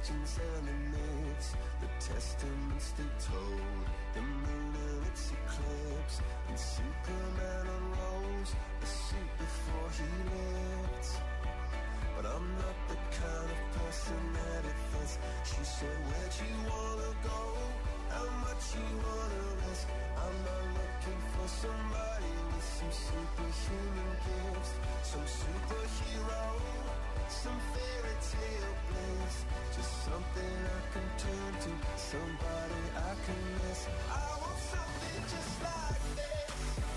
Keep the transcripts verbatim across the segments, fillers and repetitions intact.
legends and the myths, the testaments they told, the moon and its eclipse, and Superman unrolls a suit before he lived. But I'm not the kind of person that it fits. She said, where'd you wanna go? How much you wanna risk? I'm not looking for somebody with some superhuman gifts, some superhero, some fairy tale bliss, just something I can turn to, somebody I can miss. I want something just like this.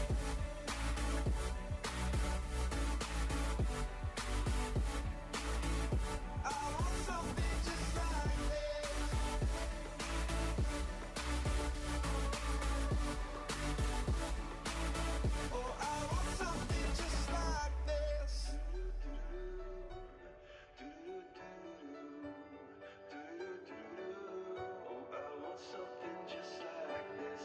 I want something just like this. Oh, I want something just like this. Oh, I want something just like this.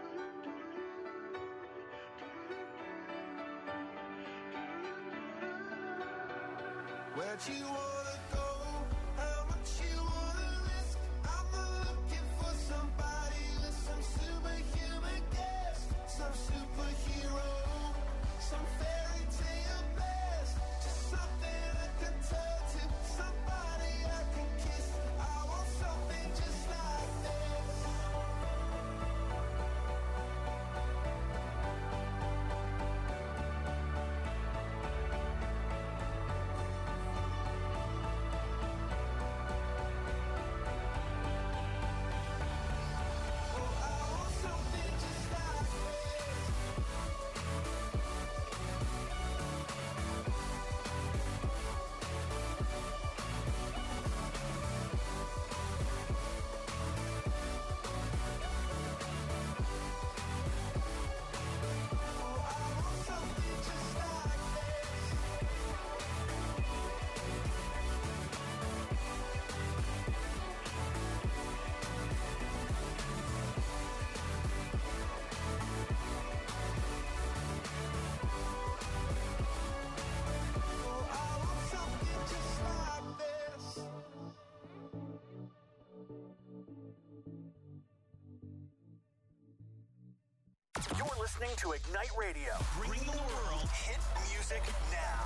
Where'd you wanna go? How much you wanna risk? I'm not looking for somebody with some superhuman gifts, some superhero, some fairy tale bliss, just something I can turn to, somebody I can kiss. I want something just like this. Oh, I want something just like this. Oh, I want something just like this. Oh, I want something just like this. You're listening to Ignite Radio. Bringing the world hit music now.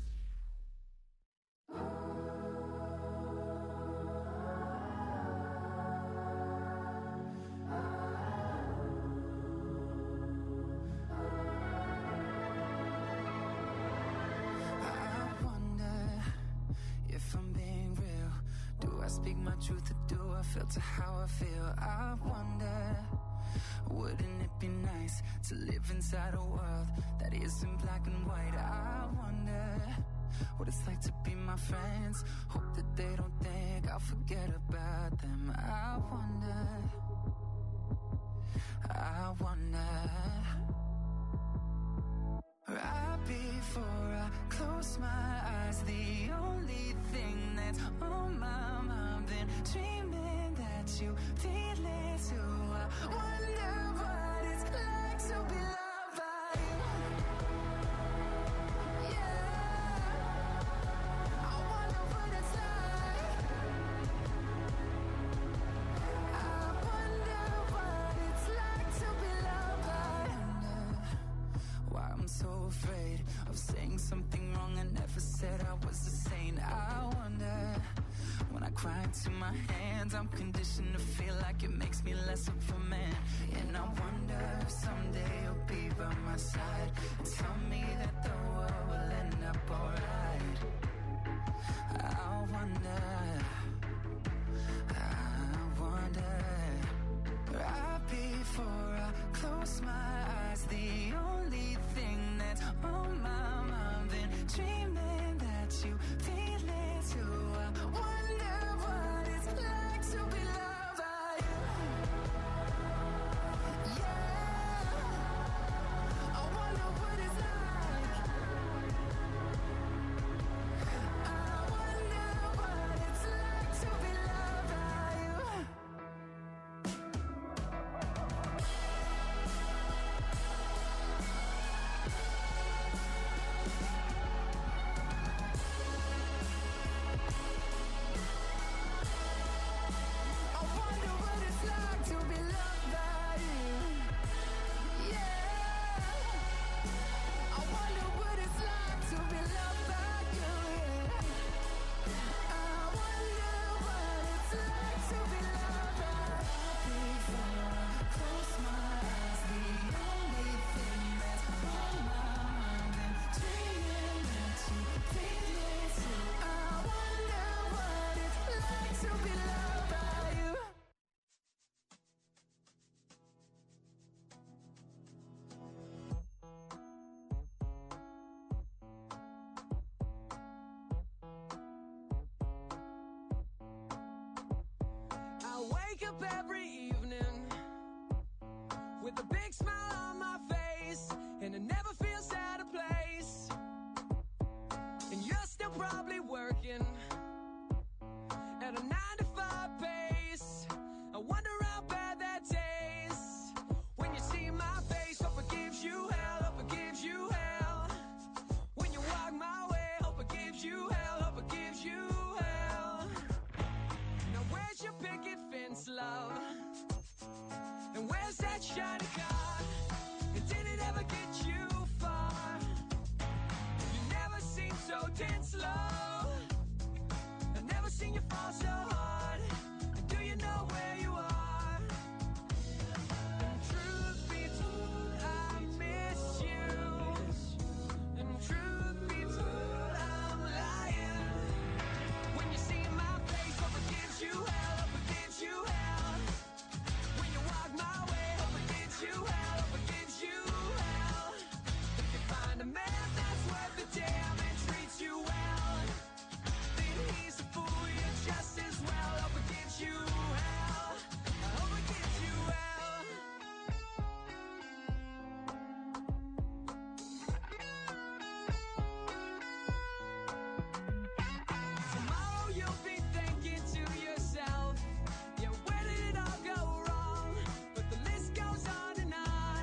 I wonder if I'm being real. Do I speak my truth or do I filter how I feel? I wonder, wouldn't it be nice to live inside a world that isn't black and white? I wonder what it's like to be my friends. Hope that they don't think I'll forget about them. I wonder, I wonder. Right before I close my eyes, the only thing that's on my mind, been dreaming that you feel it too. I wonder what it's like to be loved by you. Yeah, I wonder what it's like. I wonder what it's like to be loved by you. Why I'm so afraid of saying something wrong. I never said I was a saint. I wonder, when I cry into my hands, I'm conditioned to feel like it makes me less of a man. And I wonder if someday you'll be by my side and tell me that the world will end up alright. I wonder, I wonder. Right before I close my eyes, the only thing that's on my mind, been dreaming that you feel it too. I wonder what it's like to be loved by you. Yeah, I wonder what it's like. every evening with a big smile on my face, and it never feels out of place. And you're still probably working at a nine to five pace. I wonder how bad that tastes when you see my face. Hope it gives you hell, hope it gives you hell. When you walk my way, hope it gives you hell, hope it gives you hell. Now where's your picket fence, love? And where's that shiny car? And did it ever get you far? You never seem so dead slow. I've never seen you fall so hard. And do you know where you are? And truth be told, I miss you. And truth be told, I'm lying. When you see my face, hope it gives you hell, hope it gives you hell. When you walk my way, hope it gives you hell, hope it gives you hell. If you find a man that's worth the damn and treats you well, then he's a fool, you're just as well. Hope it gives you hell, I hope it gives you hell. Tomorrow you'll be thinking to yourself, yeah, where did it all go wrong? But the list goes on and on.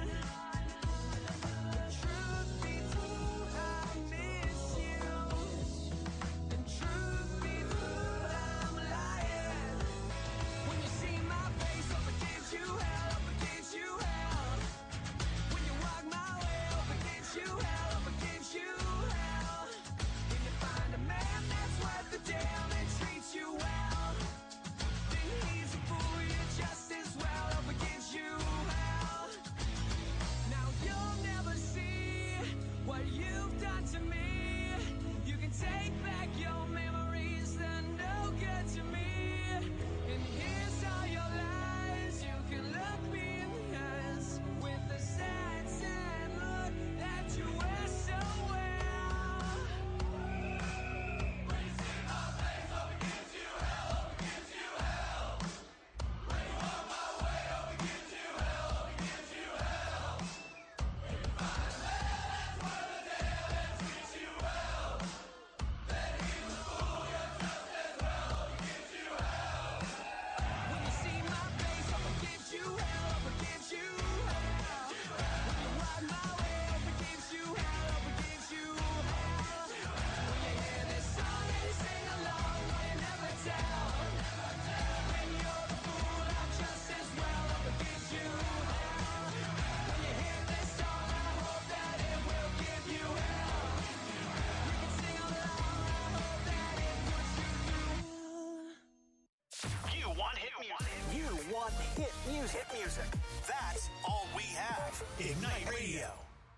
Truth be told, I miss you. And truth be told, I'm lying. When you see my face, hope it gives you hell, hope it gives you hell. When you walk my way, hope it gives you hell, hope it gives you hell. When you find a man that's worth the damn and treats you well, then he's a fool, you're just as well. Hope it gives you hell. Now you'll never see what you've done to me. You can take back your memories, they're no good to me. And here's all your lies. You can look me in the eyes with the sad, sad look that you wear so well. When you see my face, hope it gives you hell, hope it gives you hell. When you walk my way, hope it gives you hell, hope it gives you hell. When you find a man that's worth the damn and treats you well, then he's a fool, you're just as well. Hope it gives you hell. When you see my face, hope it gives you hell, hope it gives you hell. When you walk my way, hope it gives you hell, hope it gives you hell. When you hear this song and you sing along, no, you never tell. When you're the fool, I'm just as well. Hope it gives you hell. When you hear this song, I hope that it will give you hell. You can sing along, I hope that it puts you through. You want hit music. You want hit music. Hit music. That's all we have. Ignite Radio.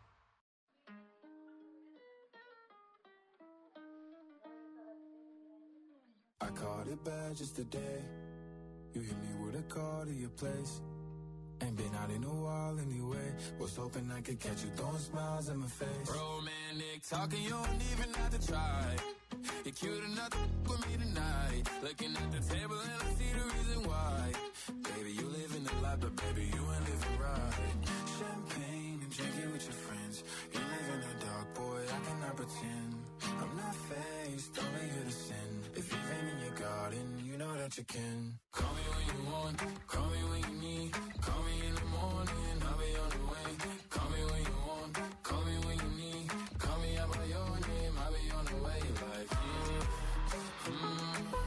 I caught it bad just today. You hit me with a call to your place. Ain't been out in a while anyway. Was hoping I could catch you throwing smiles in my face. Romantic talking, you don't even have to try. You're cute enough to f- with me tonight. Looking at the table and I see the reason why. Baby, you live in the life, but baby, you ain't living right. Champagne and drinking with your friends. You live in the dark, boy, I cannot pretend. I'm not faced, only here to sin. If you've been in your garden, you know that you can. Call me when you want, call me when you need. Call me in the morning, I'll be on the way. Call me when you want, call me when you need. Call me out by your name, I'll be on the way. Like, mm, mm, mm,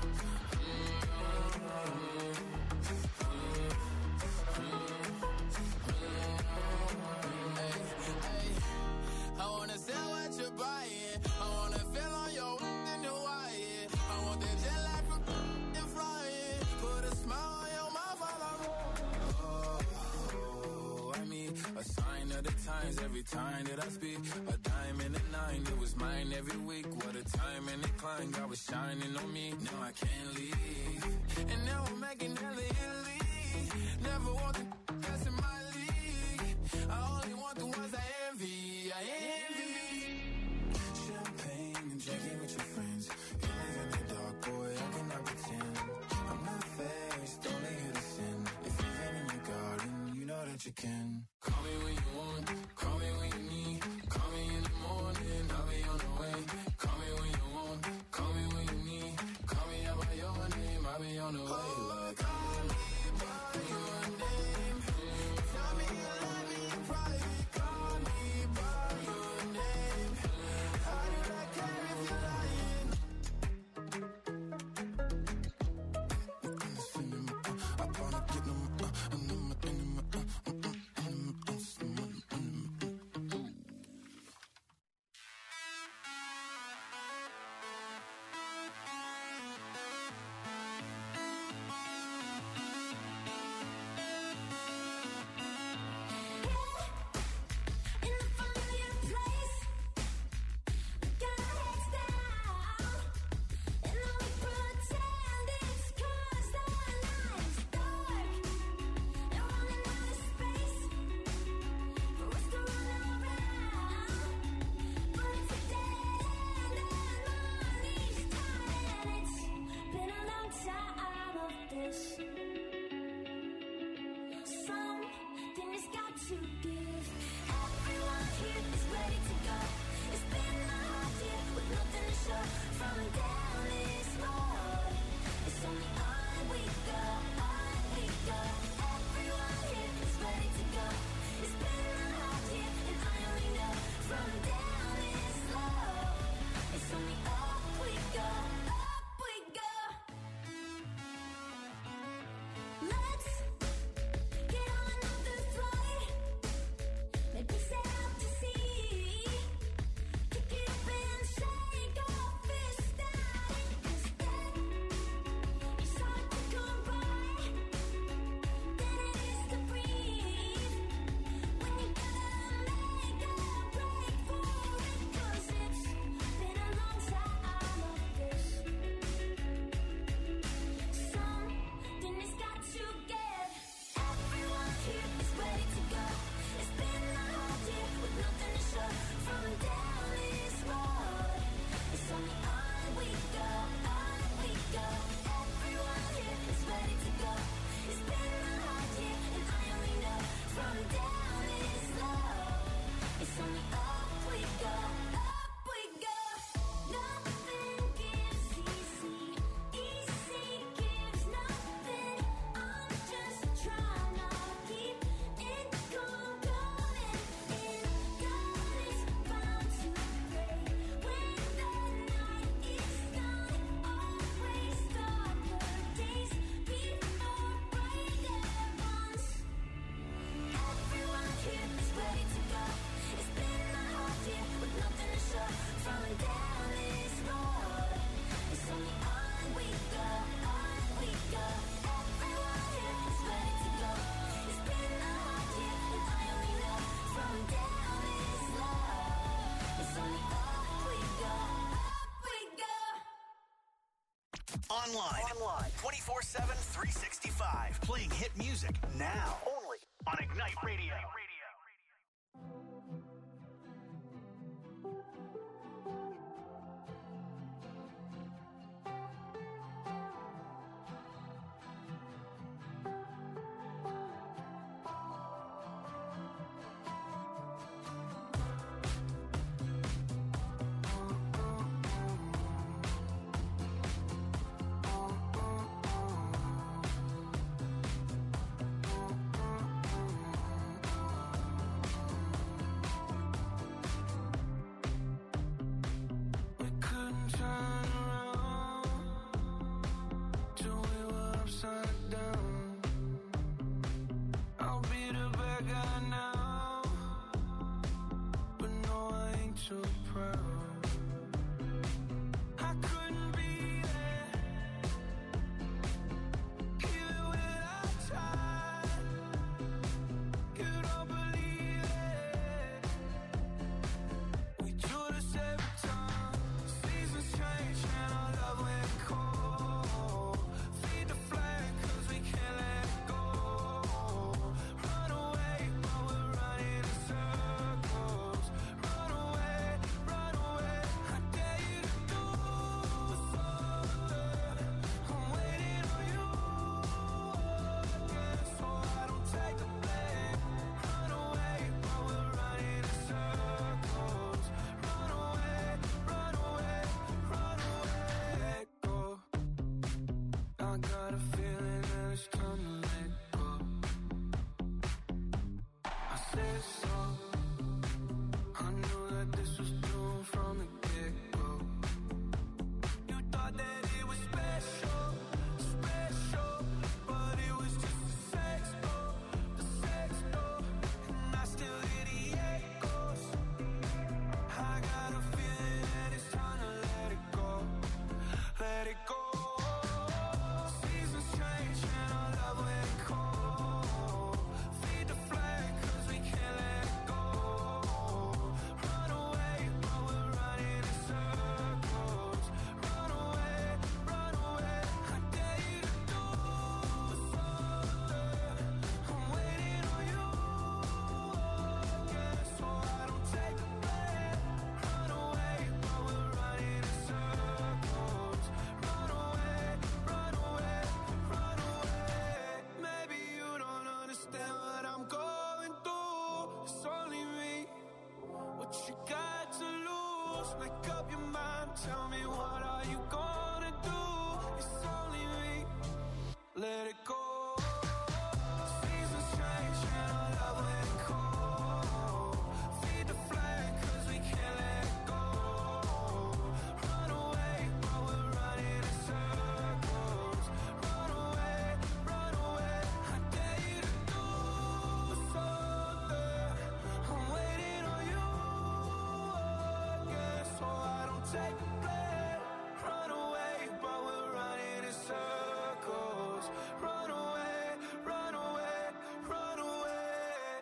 Hey, hey, I wanna sell what you're buying. I wanna feel on your in the wire. I want that jet lag from and flying. Put a smile on your mouth while I'm oh, I mean, a sign of the times every time that I speak. A diamond and a nine, it was mine every week. What a time and a climb, God was shining on me. Now I can't leave, and now I'm making hella Italy. Never want the that's in my league. I only want the ones I envy. I envy. Champagne and drinking with your friends. You live in the dark, boy, I cannot pretend. I'm not faced, only here to sin. that you can. Call me when you want, call me when you need. Call me in the morning, I'll be on the way. Call me when you want, call me when you need. Call me out by your name, I'll be on the way. Like, call me by your name. Tell me you love me in private. Call me by your name. How do I care if you're lying? I wanna get them, uh, and them, and them, uh, uh, uh, and them, uh, Online. Online. twenty-four seven, three sixty-five. Playing hit music now. Only on Ignite Radio. are you gonna do? It's only me. Let it go. Seasons change and our love let it go. Feed the flame cause we can't let it go. Run away but we're running in circles. Run away, run away. I dare you to do something. I'm waiting on you again, so I don't take the blame. Run away but we're running in circles. Run away, run away, run away.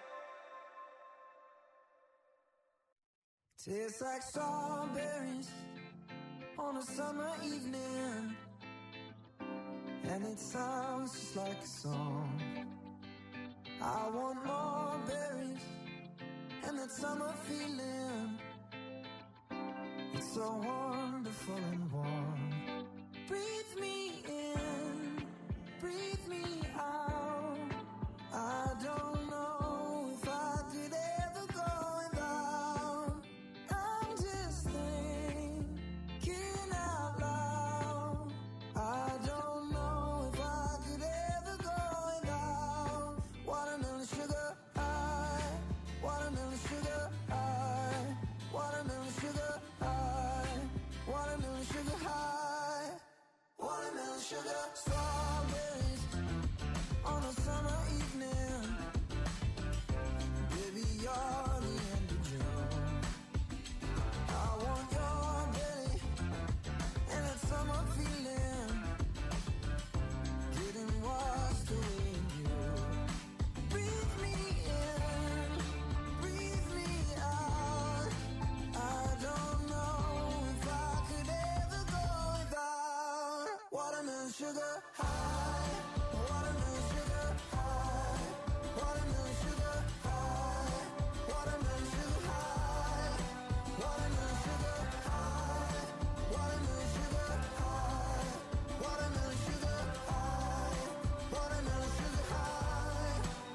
Tastes like strawberries on a summer evening, and it sounds just like a song. I want more berries and that summer feeling. It's so wonderful and warm. Breathe me in, breathe me out. I don't know if I could ever go without. I'm just thinking out loud. I don't know if I could ever go without. Watermelon sugar high, watermelon sugar high, watermelon sugar high, watermelon sugar high, watermelon sugar. Strawberries on a summer evening. Baby, you're the end of June. I want your belly and that summer feeling, getting washed away in you. Breathe me in, breathe me out. I don't know if I could ever go without. Watermelon sugar high, watermelon sugar high, watermelon sugar high, watermelon sugar high, watermelon sugar high, watermelon sugar high, watermelon sugar high, watermelon sugar high.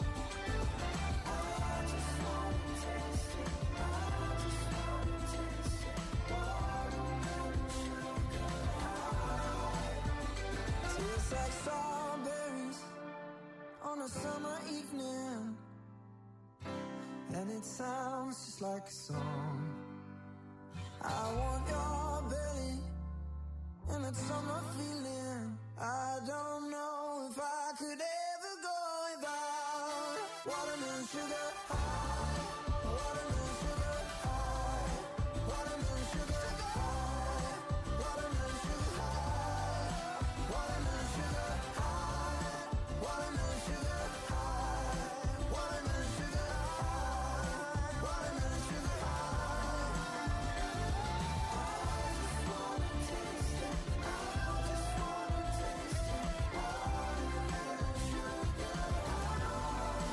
I just wanna taste it, I just wanna taste it, watermelon sugar high. Tastes like strawberries on a summer evening, and it sounds just like a song. I want your belly and that summer feeling. I don't know if I could ever go without. Watermelon sugar high, watermelon sugar high, watermelon sugar high, watermelon sugar high, watermelon sugar high, watermelon sugar high, watermelon sugar high, watermelon sugar high. I just wanna taste it, I just wanna taste it, watermelon sugar high.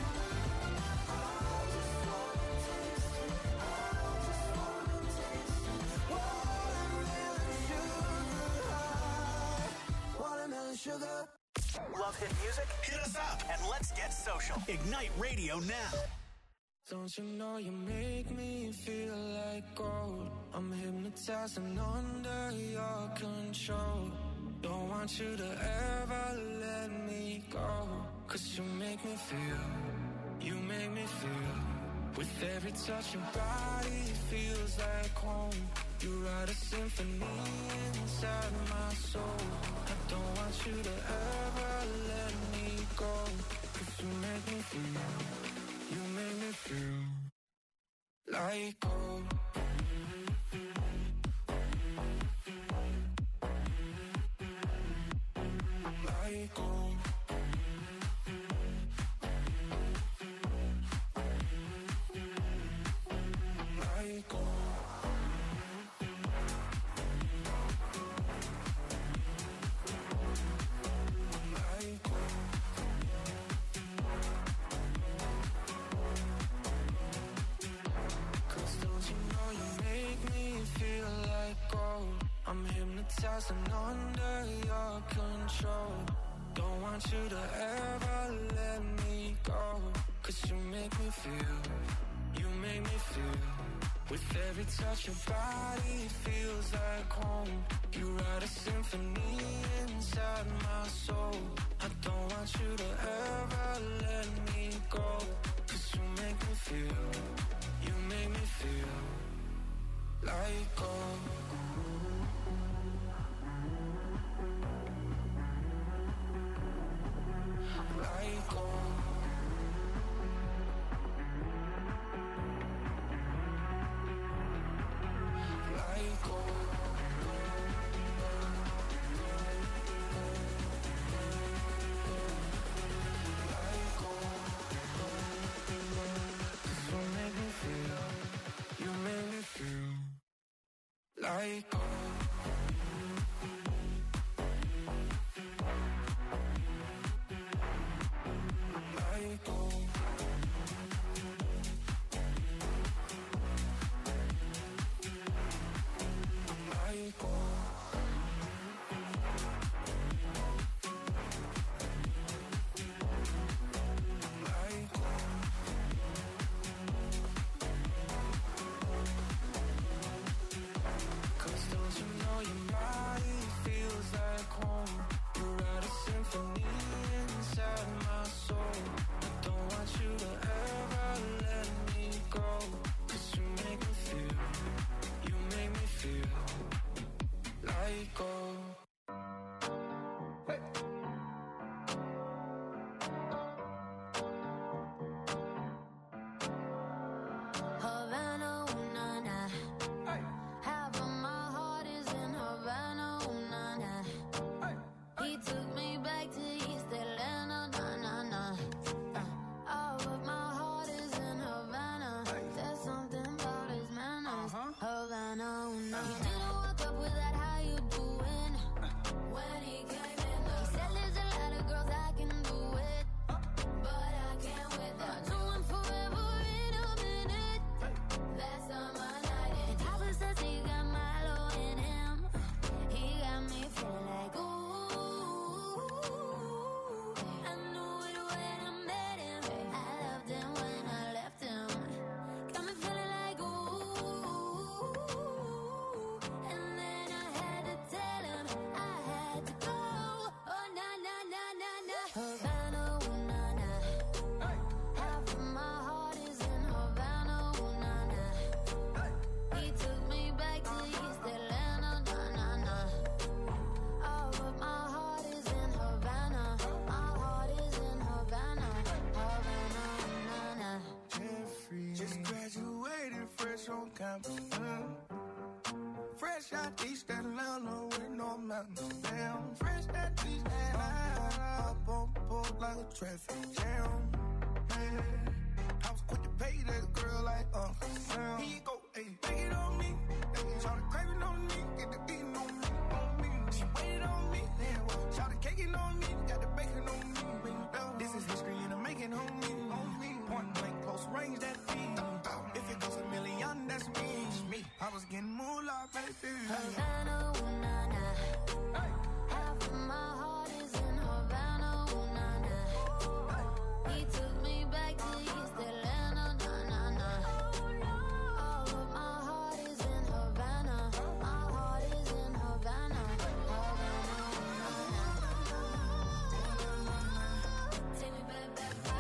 I just wanna taste it, I just wanna taste it, watermelon sugar high, watermelon sugar. Love hit music? Hit us up and let's get social. Ignite Radio now. Don't you know you make me feel like gold? I'm hypnotized and under your control. Don't want you to ever let me go. Cause you make me feel, you make me feel. With every touch your body feels like home. You write a symphony inside my soul. I don't want you to ever let me go. Cause you make me feel, you make me feel like gold. Like gold. Like gold. Like gold. Cause don't you know you make me feel like gold. I'm hypnotized and under your control. Don't want you to ever let me go. Cause you make me feel, you make me feel. With every touch your body feels like home. You like gold. Like gold. Like gold. Mm. Fresh out East Atlanta with no mountains. Damn, fresh out East Atlanta. Up on board like a traffic jam. Man, I was quick to pay that girl like Uncle Sam. Here you go, ayy, take it on me. Ayy, try to crave it on me, get the beating on me, on me. She waited on me, then well, try to cake it on me, got the bacon on me. This is history in the making, on me, on me. Point blank, close range, that feed. If it goes a million, that's me. me. I was getting moolah, baby. Havana, ooh, nah, nah. Hey. Half of my heart is in Havana, ooh, nah, nah. He took me back to East Atlanta, nah, nah, nah. All of my heart is in Havana. My heart is in Havana. Havana, ooh, nah, nah. Take me back, back, back.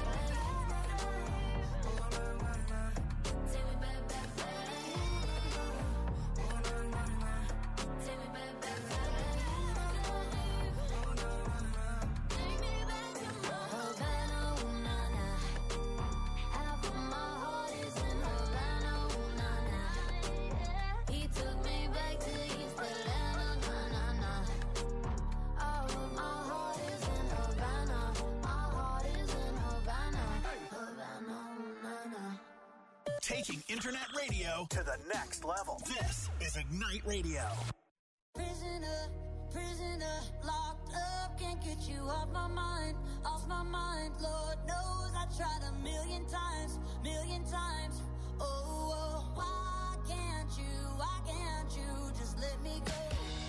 Taking internet radio to the next level. This is Ignite Radio. Prisoner, prisoner, locked up, can't get you off my mind, off my mind. Lord knows I tried a million times, million times. Oh, oh, why can't you, why can't you just let me go?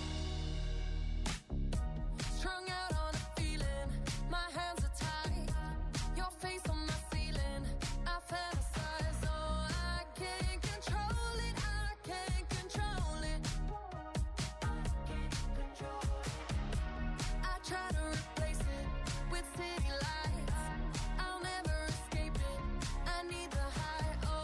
Strung out on a feeling, my hands are tied, your face on my ceiling, I fantasize. Oh, I can't control it, I can't control it. I try to replace it with city lights, I'll never escape it, I need the high. Oh,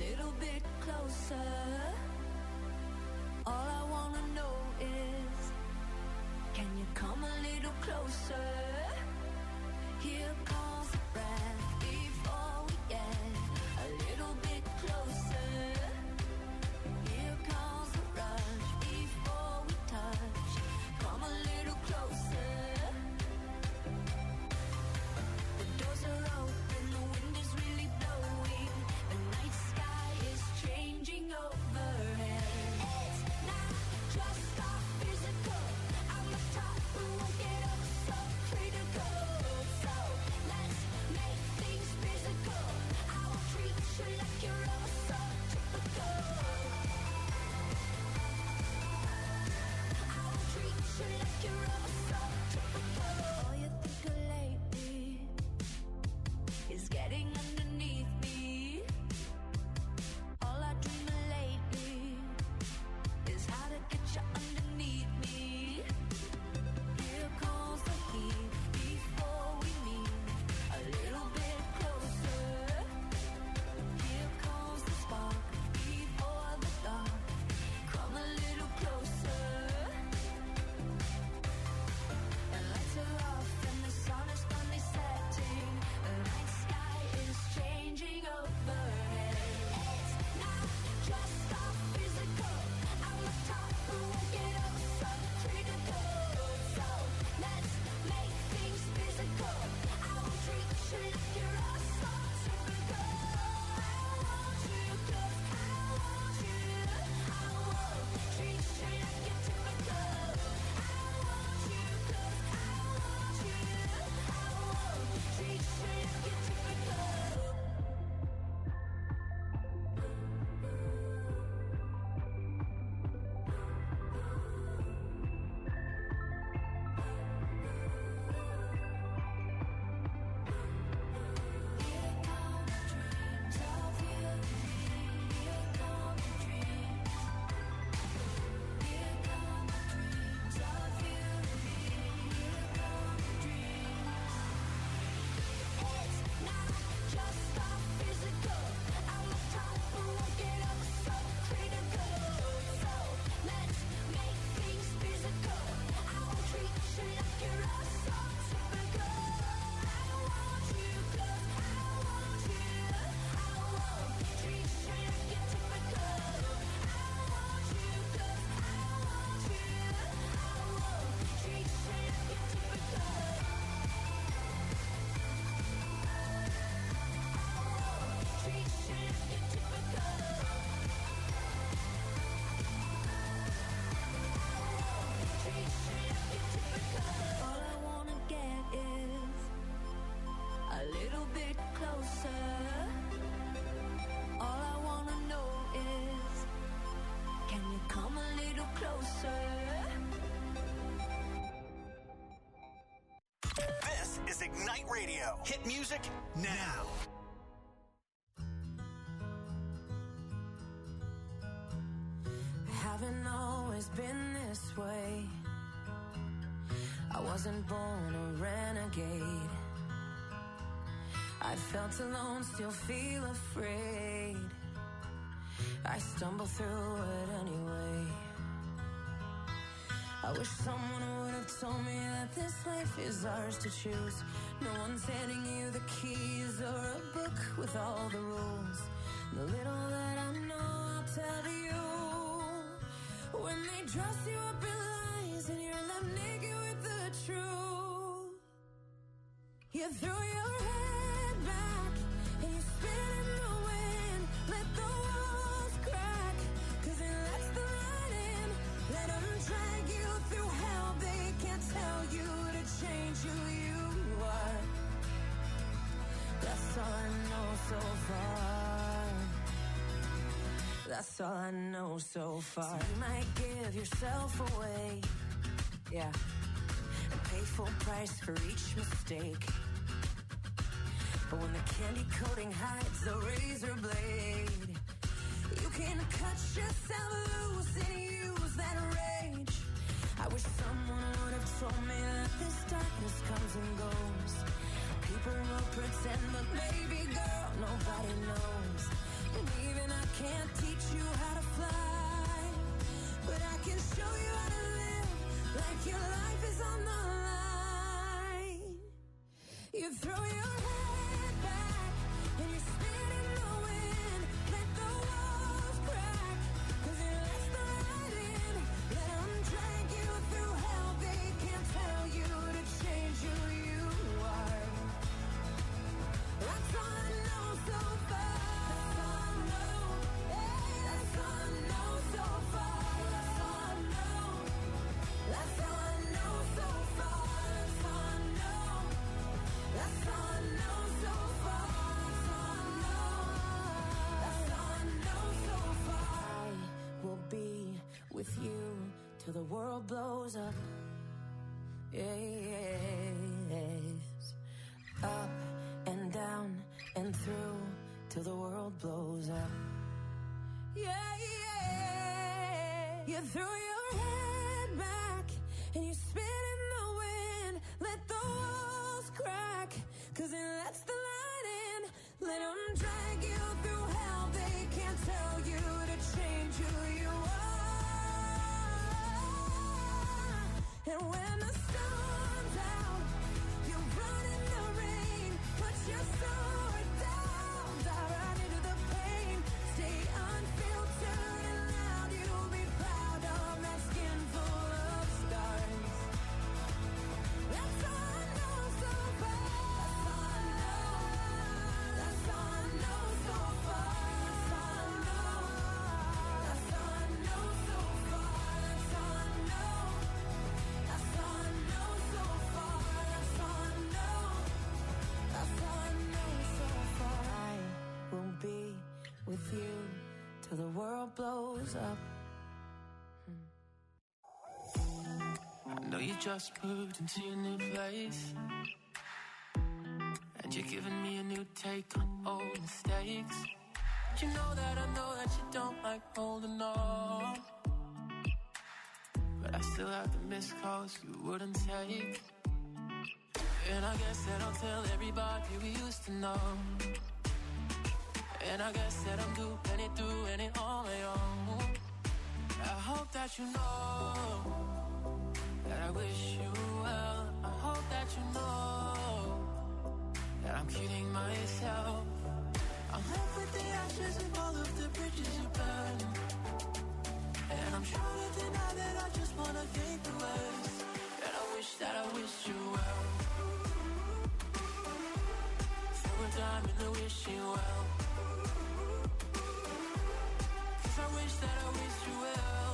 little bit closer. All I wanna know is, can you come a little closer? Here comes the breath before we get a little bit closer. Here comes the rush before we touch. Come a little closer. The doors are open, the wind is really blowing. The night sky is changing overhead. It's not just our physical. I'm a top who won't get up so critical. So let's make things physical. I will treat you like you're all so typical. I will treat you like you're all so typical. All you think of lately is getting underneath me. All I dream of lately is how to get you underneath me. Here comes the heat before we meet a little bit closer. Here comes the spark before the dark. Come a little closer. The lights are off and the sun is finally setting. The night sky is changing overhead. It's not just our physical. I'm a top who won't get up so critical. So let's make things physical. I will treat you like you're all so typical. I want you 'cause I want you. I won't treat you like you're typical. I want you 'cause I want you. I won't treat you like you're typical. Here come dreams of you. Here come dreams. Here come dreams of you. Here come dreams. It's not just our physical. I'm a top who won't get up so critical. So let's make things physical. I will treat you like you're all so typical. I want you 'cause I want you. I won't treat you like you're typical. I want you 'cause I want you. I won't treat you like you're typical. Treat you like you're typical. Treat you like you're typical. All I wanna get is a little bit closer. All I wanna know is, can you come a little closer? This is Ignite Radio. Hit music now. Haven't always been this way. I wasn't born a renegade. I felt alone, still feel afraid. I stumble through it anyway. I wish someone would have told me that this life is ours to choose. No one's handing you the keys or a book with all the rules. The little that I know, I'll tell you. When they dress you up in lies and you're left naked with the truth, you throw your head back and you spin in the wind. Let the walls crack, 'cause it lets the light in. Let them drag you through hell. They can't tell you to change who you are. That's all I know so far. That's all I know so far. So you might give yourself away, yeah, and pay full price for each mistake. But when the candy coating hides the razor blade, you can cut yourself loose and use that rage. I wish someone would have told me that this darkness comes and goes. People will pretend, but baby girl, nobody knows. And even I can't teach you how to fly, but I can show you how to live like your life is on the line. You throw your head back and you spin in the wind. Let the walls crack, cause it lets the light in. Let them drag you through hell. They can't tell you to change who you are. That's all I know so far. That's all I know. Hey, that's all I know so far. That's all I know. That's all I know so far. That's all I know. That's all I know so far. That's all I know. That's all I know so far. I will be with you till the world blows up. Yes. Up and down and through till the world blows up. Yeah, yeah. You throw your head back and you spin in the wind. Let the walls crack, cause it lets the light in. Let them drag you through hell. They can't tell you to change who you are. And when the storm's out, you run in the rain. Put your sword down, dive right into the pain. Stay unfiltered and loud. You'll be proud of that skin full of scars. That's all I know so far. That's all I know. That's all I know so far. That's all I know. That's all I know so far. That's all I know. That's all I know so far. That's all I know. That's all I know so far. I will be with you till the world blows up. I know you just moved into your new place, and you're giving me a new take on old mistakes. You know that I know that you don't like holding on, but I still have the missed calls you wouldn't take. And I guess that I'll tell everybody we used to know. And I guess that I'm doing it, doing it on my own. I hope that you know that I wish you well. I hope that you know that I'm kidding myself. I'm left with the ashes of all of the bridges you burned, and I'm trying to deny that I just wanna think the worst. And I wish that I wish you well. Throw a dime in the wishing well, cause I wish that I wish you well.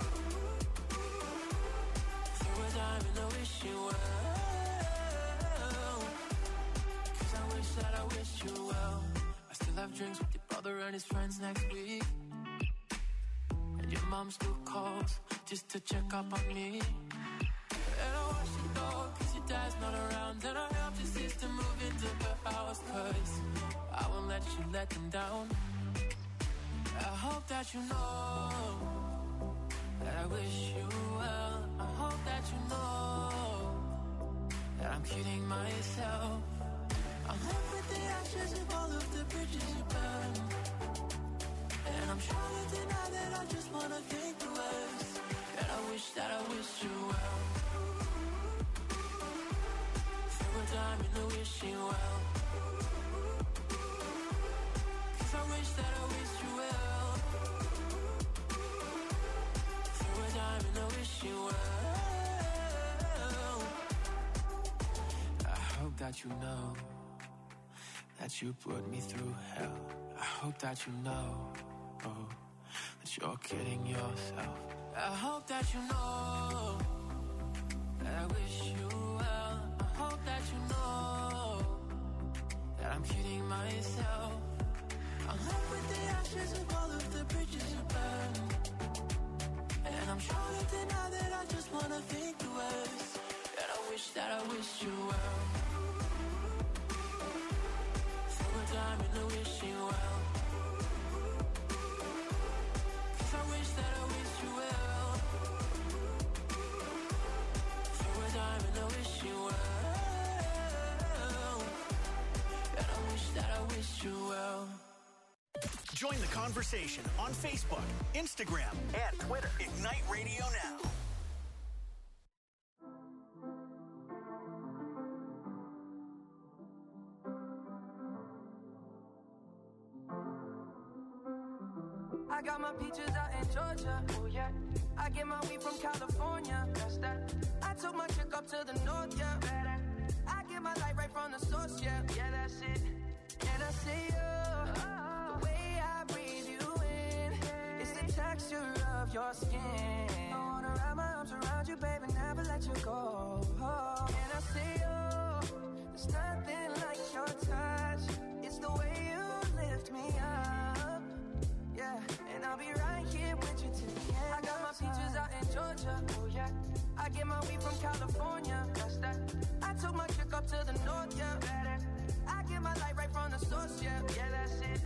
Throw a dime in the wishing well, cause I wish that I wish you well. I still have drinks with your brother and his friends next week, and your mom still calls just to check up on me. And I watch you go cause your dad's not around, and I helped your sister move into her house, cause I won't let you let them down. I hope that you know that I wish you well. I hope that you know that I'm kidding myself. I'm left with the ashes of all of the bridges you burned, and I'm trying to deny that I just wanna think the worst. And I wish that I wish you well. Throw a dime in the wishing well, cause I wish that I wish you well. Throw a dime in the wishing well. I hope that you know that you put me through hell. I hope that you know, oh, that you're kidding yourself. I hope that you know that I wish you well. I hope that you know that I'm kidding myself. I'm left with the ashes of all of the bridges you burned, and I'm trying to deny that I just wanna think the worst. And I wish that I wish you well. Throw a dime in the wishing well, cause I wish that I wish you well. Throw a dime in the wishing well, and I wish that I wish you well. Join the conversation on Facebook, Instagram, and Twitter. Ignite Radio Now. I got my peaches out in Georgia, oh yeah. I get my weed from California, that's that. I took my chick up to the north, yeah. Better. I get my light right from the source, yeah. Yeah, that's it. And I say, oh, the way I breathe you in, it's the texture of your skin. I wanna wrap my arms around you, baby, never let you go. Oh, and I say, oh, there's nothing like your touch. It's the way you lift me up. Yeah, and I'll be right here with you till the end. I got my peaches out in Georgia, oh yeah. I get my weed from California, that's that. I took my chick up to the north, yeah. Better. I get my light right from the source, yeah. Yeah, that's it.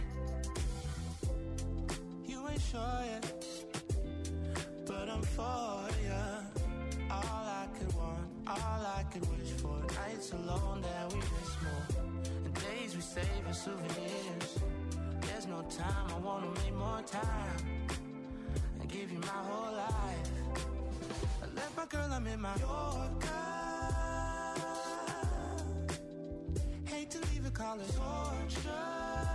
You ain't sure yet, but I'm for ya. All I could want, all I could wish for. Nights alone that we miss more, and days we save as souvenirs. There's no time, I wanna make more time and give you my whole life. I left my girl, I'm in my Yorker. Hate to leave it, call it torture.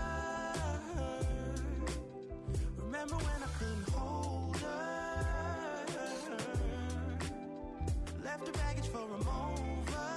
Remember when I couldn't hold her? Left her baggage for a mover.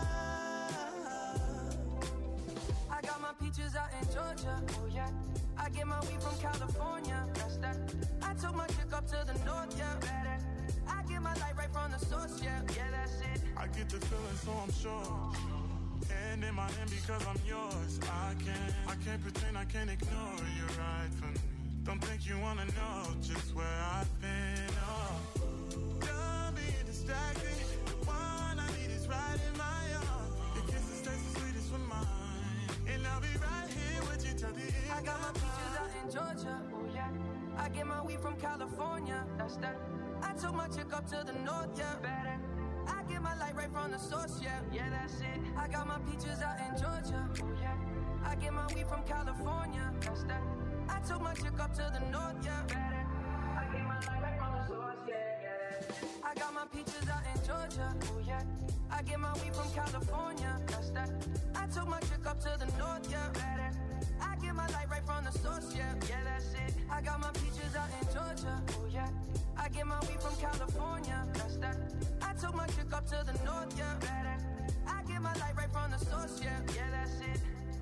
I got my peaches out in Georgia, oh yeah. I get my weed from California, that's that. I took my chick up to the north, yeah. Better. I get my light right from the source, yeah. Yeah, that's it. I get the feeling, so I'm sure. And in my hand because I'm yours. I can't, I can't pretend, I can't ignore you right from me. Don't think you wanna know just where I've been. Oh, don't be distracted. The one I need is right in my arms. Your kisses taste the sweetest with mine, and I'll be right here with you till the end. I got my peaches out in Georgia, oh yeah. I get my weed from California, that's that. I took my chick up to the north, yeah. Better. I get my light right from the source, yeah. Yeah, that's it. I got my peaches out in Georgia, oh yeah. I get my weed from California, that's that. I took my chick up to the north, yeah. Better. I get my light right from the source, yeah, yeah. I got my peaches out in Georgia, oh yeah. I get my weed from California, that's that. I took my chick up to the north, yeah. Better. I get my light right from the source, yeah. Yeah, that's it. I got my peaches out in Georgia, oh yeah. I get my weed from California, that's that. I took my chick up to the north, yeah. Better. I get my light right from the source, yeah. Yeah, that's it.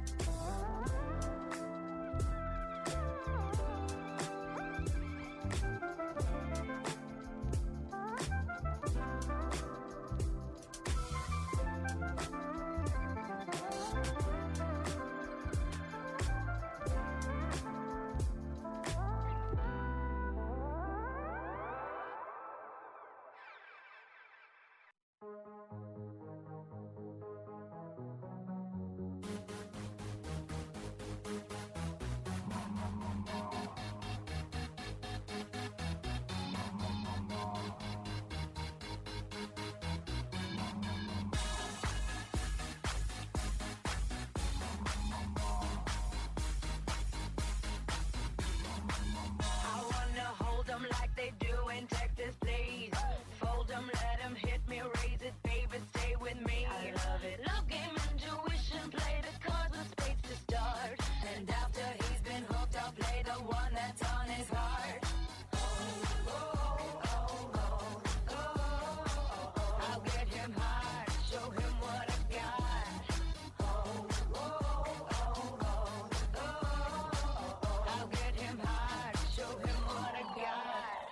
Like they do in Texas, please. Fold them, let them hit me, raise it, baby, stay with me. I love it. Love game, intuition, play the cards with spades to start. And after he's been hooked, I'll play the one that's on his heart. Oh, oh, oh, oh, oh, oh. I'll get him hard, show him what I got. Oh, oh, oh, oh, oh, oh. I'll get him hard, show him what I got.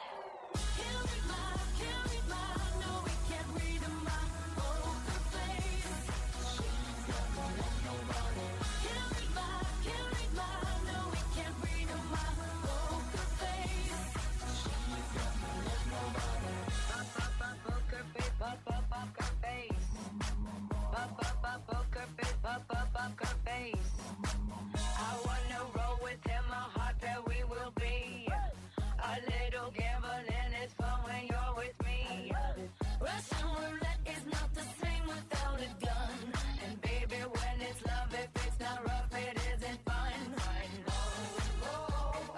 I wanna roll with him, a heart that we will be. A little gambling is fun when you're with me. Russian roulette is not the same without a gun. And baby, when it's love, if it's not rough, it isn't fun. Oh, oh,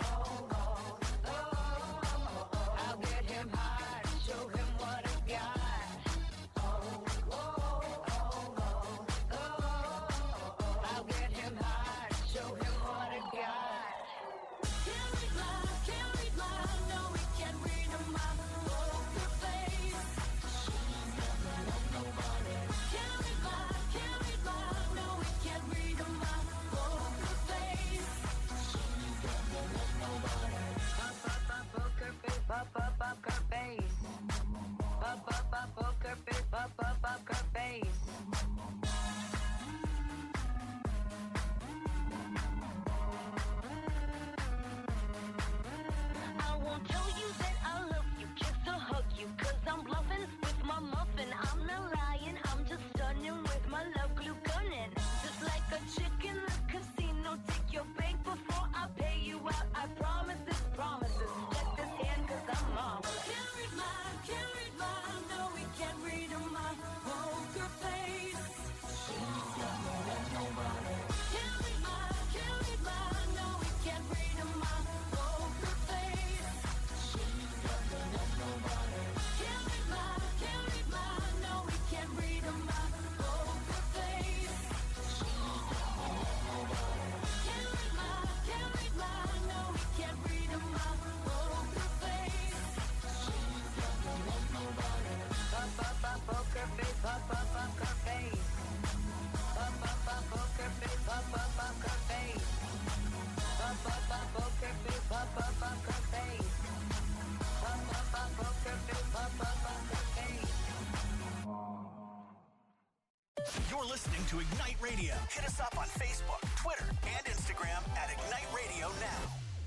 to Ignite Radio. Hit us up on Facebook, Twitter, and Instagram at Ignite Radio now.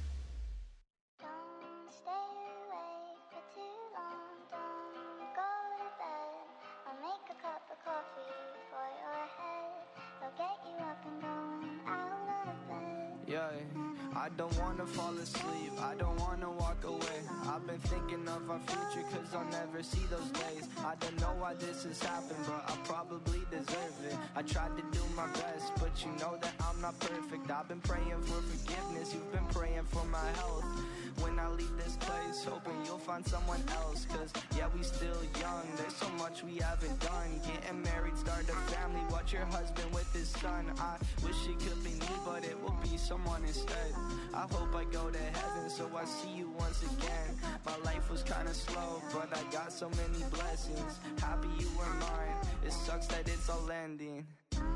Don't stay awake for too long. Don't go to bed. I'll make a cup of coffee for your head. They'll get you up and going out of bed. Yeah, I don't wanna fall asleep, I don't wanna walk away. I've been thinking of our future cause I'll never see those days. I don't know why this has happened, but I probably deserve it. I tried to do my best, but you know that I'm not perfect. I've been praying for forgiveness, you've been praying for my health. When I leave this place, hoping you'll find someone else. Cause yeah, we still young, there's so much we haven't done. Getting married, start a family, watch your husband with his son. I wish it could be me, but it will be someone instead. I hope I go to heaven so I see you once again. My life was kinda slow, but I got so many blessings. Happy you were mine, it sucks that it's all ending.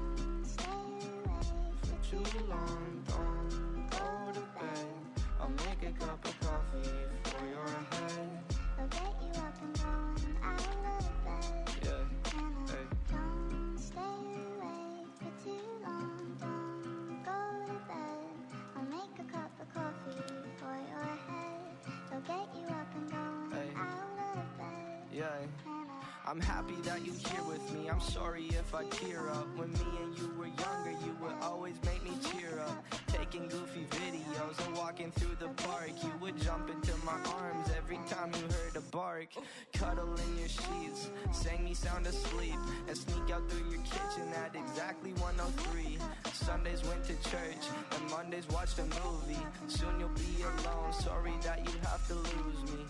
For too long, don't go to bed. I'll make a cup of coffee for your head. They'll get you up and going out of bed. Yeah, hey. Don't stay awake for too long. Don't go to bed. I'll make a cup of coffee for your head. They'll get you up and going Hey. out of bed. Yeah. I'm happy that you're here with me. I'm sorry if I tear up. When me and you were younger, you would always make me cheer up. Taking goofy videos and walking through the park. You would jump into my arms every time you heard a bark. Cuddle in your sheets, sang me sound asleep, and sneak out through your kitchen at exactly one oh three. Sundays went to church, and Mondays watched a movie. Soon you'll be alone, sorry that you have to lose me.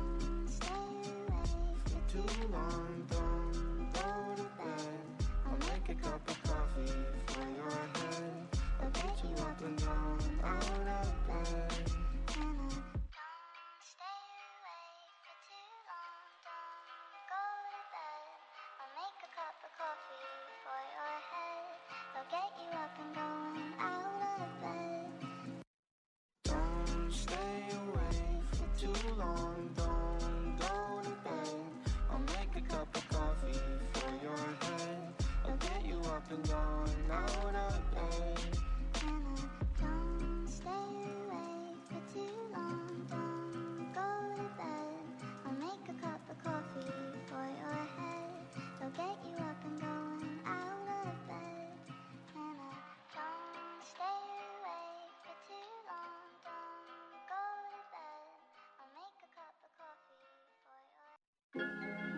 Too long, don't go to bed. I'll make a cup of coffee for your head. I'll get you up and down, out of bed. Don't stay awake for too long. Don't go to bed. I'll make a cup of coffee for your head. They'll get you up and going out of bed. Don't stay awake for too long, don't go to bed. I'll make a cup of coffee for your head. I'll get you up and down, out of bed. Don't stay awake for too long. Don't go to bed. I'll make a cup of coffee for your head. They'll get you up and going out of bed. Don't stay awake for too long. Don't go to bed. I'll make a cup of coffee for your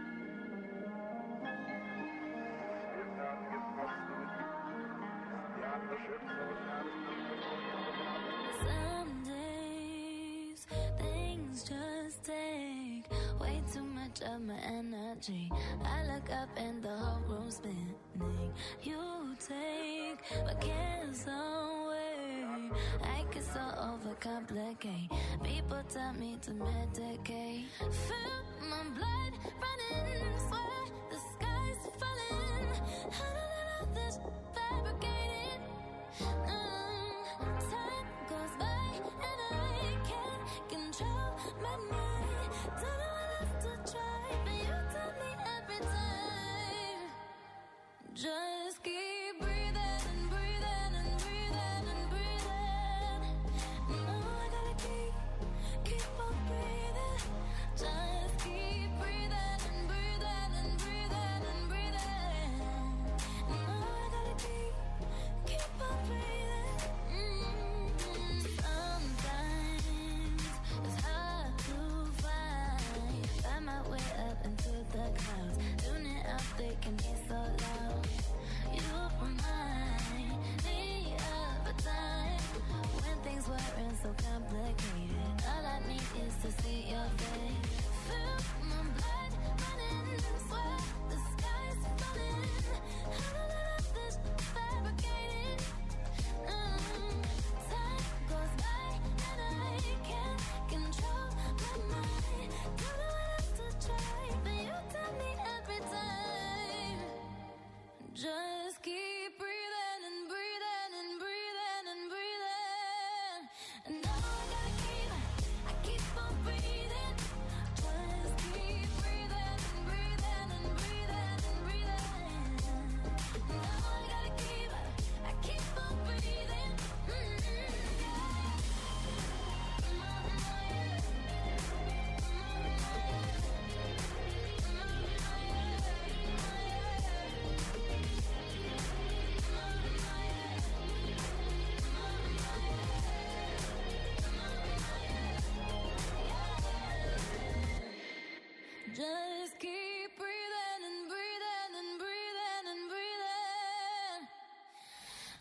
Some days things just take way too much of my energy. I look up and the whole room's spinning. You take my cares away. I get so overcomplicate. People tell me to medicate. Feel my blood running, swear the sky's falling. How did I let this fabricated? Um, time goes by and I can't control my mind. Don't know what else to try, but you tell me every time. Just keep breathing and breathing and breathing and breathing. No, I gotta keep, keep on breathing. Just keep breathing and breathing and breathing.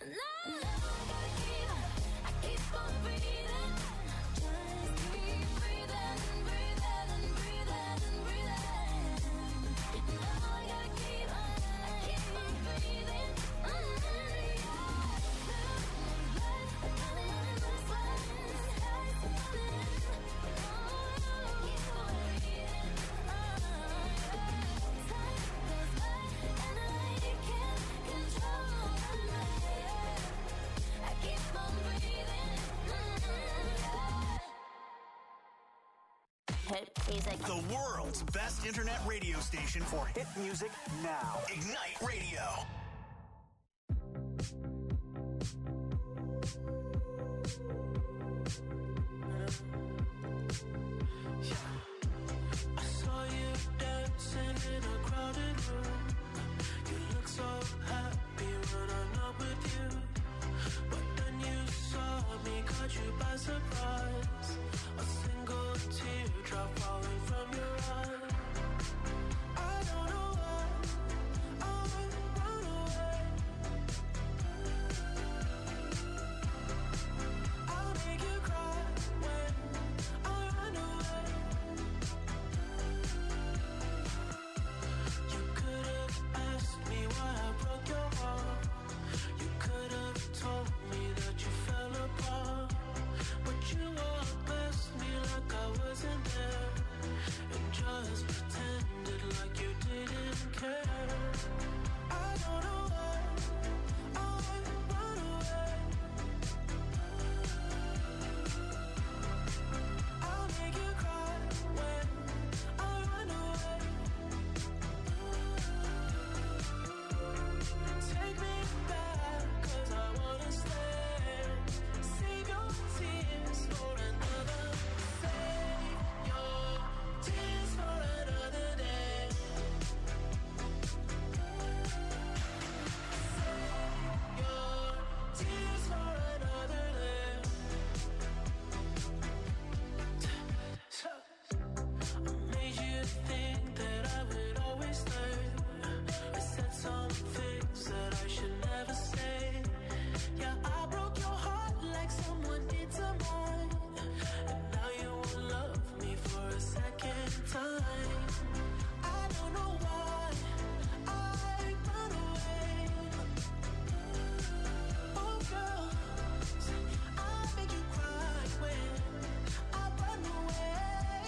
The world's best internet radio station for hit music now. Ignite Radio. I saw you dancing in a crowded room. You look so happy when I'm not with you. But then you saw me, caught you by surprise. A single teardrop falling from your eye. I don't know why I run away. I'll make you cry when I run away. You could have asked me why I broke your heart. You could have told me that you fell apart. But you walked past me like I wasn't there, and just pretended like you didn't care. I don't know why I run away. I'll make you cry when I run away. Take me back, 'cause I wanna stay. Save your tears for another. Save your tears for another day. Save your tears for another day. I made you think that I would always stay. I said some things that I should never say. Yeah, I broke your heart like someone did to mine. And now you won't love me for a second time. I don't know why I run away. Oh girl, I'll make you cry when I run away.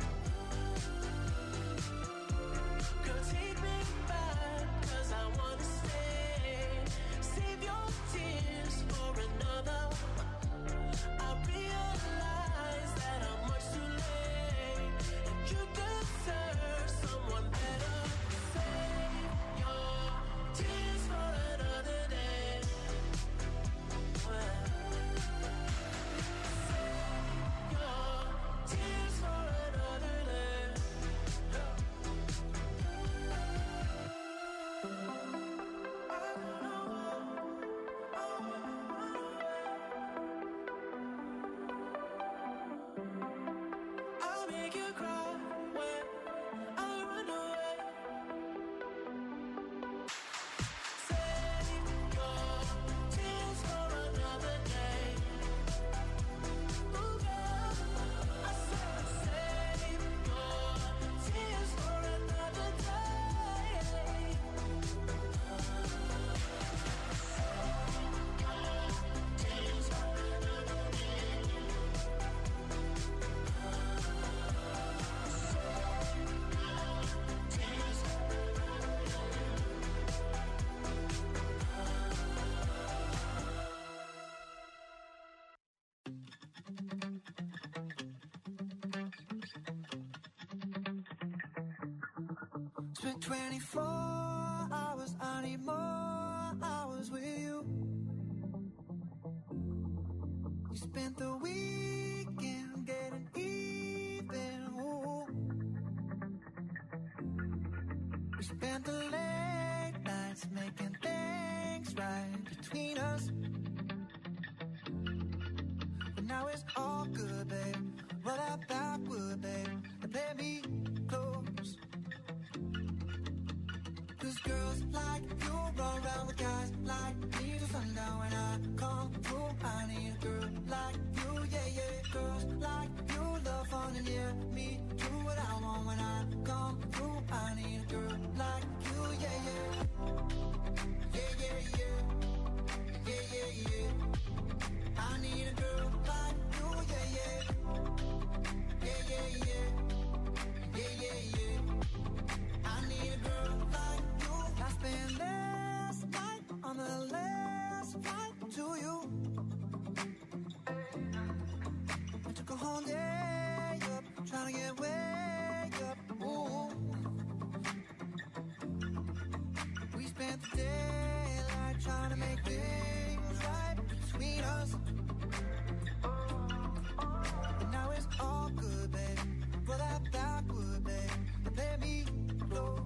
Girl, take me back, 'cause I wanna stay. Save your tears for another. I realize that I'm much too late, and you deserve someone better. Save your tears for another day. Save your tears for another day. I'll make you cry when I run away. Save your tears for another day. Ooh, girl, I said save your tears for another day. Tears for another day. Spent twenty-four hours, I need more hours with you. You spent the weekend getting even. Ooh. We spent the late nights making things right between us. But now it's all good, babe. Roll that backward, babe, and play me close. 'Cause girls like you run around with guys like me to sundown. come through. I need a girl like you, yeah, yeah. Girls like you love fun and yeah, me do what I want when I come through. I need a girl like you, yeah, yeah. Yeah, yeah, yeah. Yeah, yeah, yeah. I need a girl like you, yeah, yeah. Yeah, yeah, yeah. Yeah, yeah, yeah. I need a girl like you. I spent last night on the last flight to you. I took a whole day up, trying to get way up. Ooh. We spent the daylight trying to make things right between us. And now it's all good, babe. Roll that backward, babe, and play me close.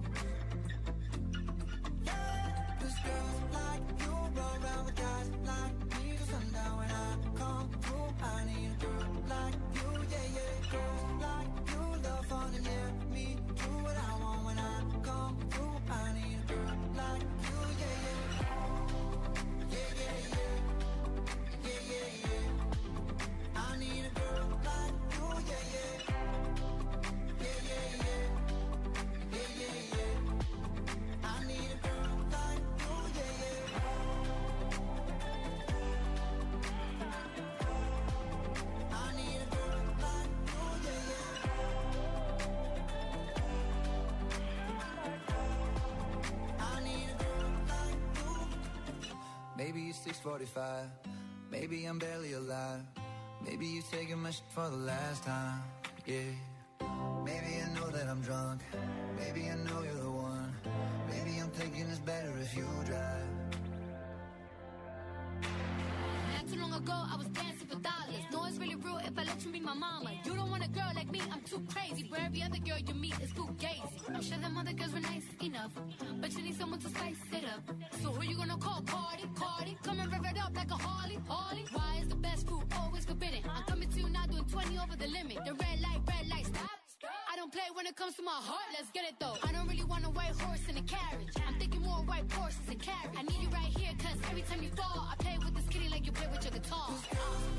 Yeah, 'cause girls like you run around with guys like me till sundown. When I come through, I need a girl like you, yeah, yeah. Girls like you love fun and yeah, me do what I want when I come through. I need a girl like you, yeah, yeah. Yeah, yeah, yeah. Yeah, yeah, yeah. I need a girl like you, yeah, yeah. Yeah, yeah, yeah. Yeah, yeah, yeah. I need a girl like you, yeah, yeah. I need a girl like you, yeah, yeah. I need a girl like you. Maybe it's six forty-five. Maybe I'm barely alive. Maybe you're taking my shit for the last time. Yeah. Maybe I know that I'm drunk. Maybe I know you're the one. Maybe I'm thinking it's better if you drive. Not too long ago, I was dancing for dollars. No, it's really real if I let you be my mama. You don't want a girl like me, I'm too crazy. Where every other girl you meet is fugazi. I'm sure them other girls were nice enough, but you need someone to spice it up. So who you gonna call? Cardi, Cardi. Come and rev it up like a Harley, Harley. Why is the best food always forbidden? I'm coming to you now doing twenty over the limit. The red light, red light, stop. I don't play when it comes to my heart, let's get it though. I don't really want a white horse in a carriage. I'm thinking more white horses and carriage. I need you right here, cause every time you fall, I play with this kitty like you play with your guitar. Girls